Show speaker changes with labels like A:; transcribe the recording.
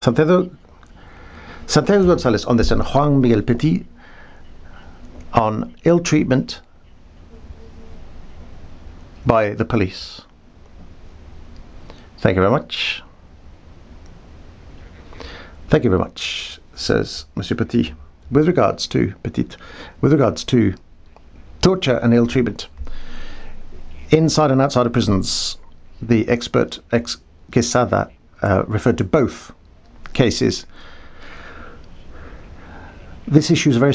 A: Santiago Gonzalez on this and Juan Miguel Petit on ill treatment by the police. Thank you very much. Thank you very much, says Monsieur Petit. With regards to torture and ill treatment inside and outside of prisons, the expert Quesada referred to both cases. This issue is very